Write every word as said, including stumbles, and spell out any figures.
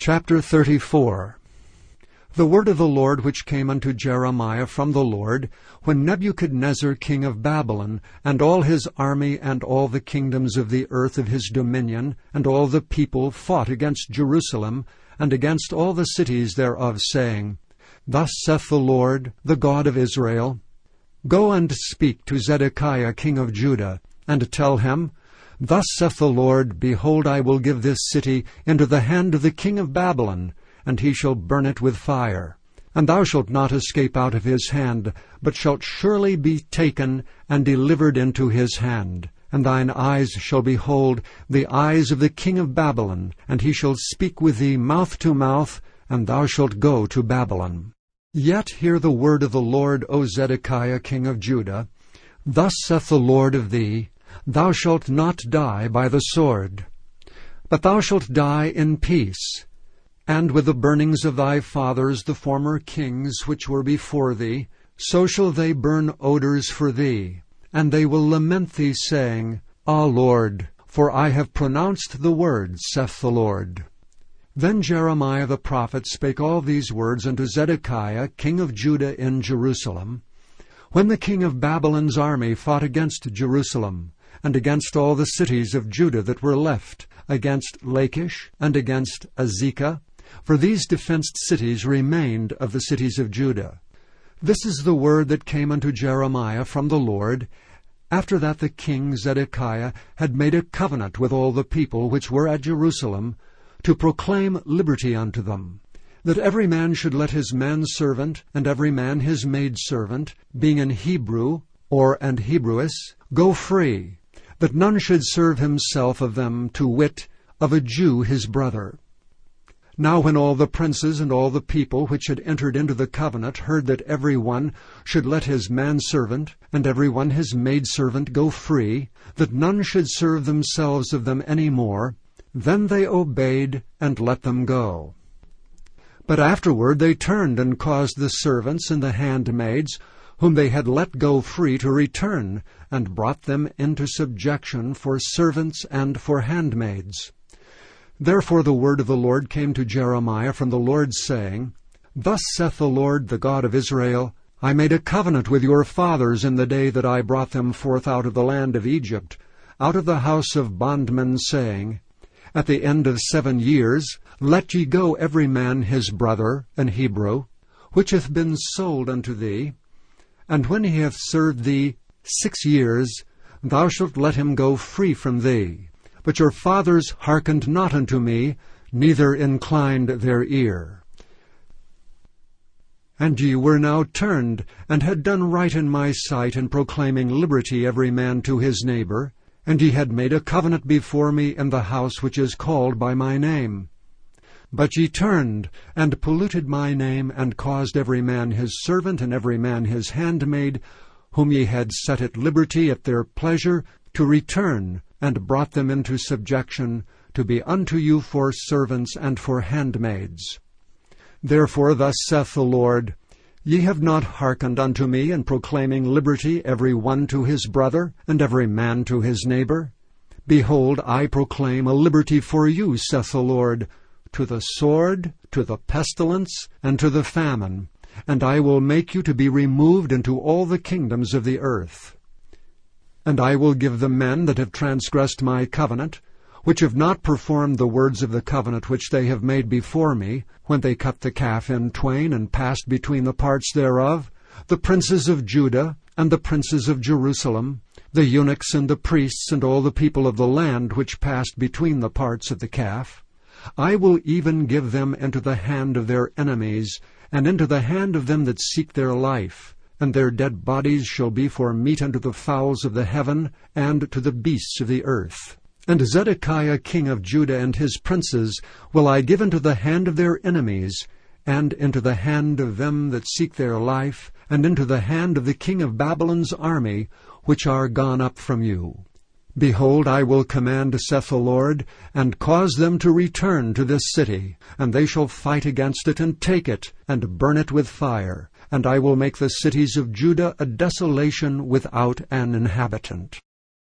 Chapter thirty-four. The word of the Lord which came unto Jeremiah from the Lord, when Nebuchadnezzar king of Babylon, and all his army, and all the kingdoms of the earth of his dominion, and all the people fought against Jerusalem, and against all the cities thereof, saying, Thus saith the Lord, the God of Israel, Go and speak to Zedekiah king of Judah, and tell him, Thus saith the Lord, Behold, I will give this city into the hand of the king of Babylon, and he shall burn it with fire. And thou shalt not escape out of his hand, but shalt surely be taken and delivered into his hand. And thine eyes shall behold the eyes of the king of Babylon, and he shall speak with thee mouth to mouth, and thou shalt go to Babylon. Yet hear the word of the Lord, O Zedekiah king of Judah. Thus saith the Lord of thee, Thou shalt not die by the sword, but thou shalt die in peace, and with the burnings of thy fathers the former kings which were before thee, so shall they burn odors for thee, and they will lament thee, saying, Ah, Lord, for I have pronounced the words, saith the Lord. Then Jeremiah the prophet spake all these words unto Zedekiah king of Judah in Jerusalem, when the king of Babylon's army fought against Jerusalem, and against all the cities of Judah that were left, against Lachish, and against Azekah, for these defenced cities remained of the cities of Judah. This is the word that came unto Jeremiah from the Lord, after that the king Zedekiah had made a covenant with all the people which were at Jerusalem, to proclaim liberty unto them, that every man should let his manservant, and every man his maidservant, being an Hebrew, or an Hebrewess, go free, that none should serve himself of them, to wit, of a Jew his brother. Now when all the princes and all the people which had entered into the covenant heard that every one should let his manservant, and every one his maidservant go free, that none should serve themselves of them any more, then they obeyed and let them go. But afterward they turned and caused the servants and the handmaids, whom they had let go free, to return, and brought them into subjection for servants and for handmaids. Therefore the word of the Lord came to Jeremiah from the Lord, saying, Thus saith the Lord, the God of Israel, I made a covenant with your fathers in the day that I brought them forth out of the land of Egypt, out of the house of bondmen, saying, At the end of seven years let ye go every man his brother, an Hebrew, which hath been sold unto thee, and when he hath served thee six years, thou shalt let him go free from thee. But your fathers hearkened not unto me, neither inclined their ear. And ye were now turned, and had done right in my sight, in proclaiming liberty every man to his neighbor, and ye had made a covenant before me in the house which is called by my name. But ye turned, and polluted my name, and caused every man his servant, and every man his handmaid, whom ye had set at liberty at their pleasure, to return, and brought them into subjection, to be unto you for servants and for handmaids. Therefore thus saith the Lord, Ye have not hearkened unto me in proclaiming liberty every one to his brother, and every man to his neighbor. Behold, I proclaim a liberty for you, saith the Lord, to the sword, to the pestilence, and to the famine, and I will make you to be removed into all the kingdoms of the earth. And I will give the men that have transgressed my covenant, which have not performed the words of the covenant which they have made before me, when they cut the calf in twain, and passed between the parts thereof, the princes of Judah, and the princes of Jerusalem, the eunuchs and the priests, and all the people of the land which passed between the parts of the calf. I will even give them into the hand of their enemies, and into the hand of them that seek their life, and their dead bodies shall be for meat unto the fowls of the heaven, and to the beasts of the earth. And Zedekiah king of Judah and his princes will I give into the hand of their enemies, and into the hand of them that seek their life, and into the hand of the king of Babylon's army, which are gone up from you. Behold, I will command, saith the Lord, and cause them to return to this city, and they shall fight against it, and take it, and burn it with fire, and I will make the cities of Judah a desolation without an inhabitant.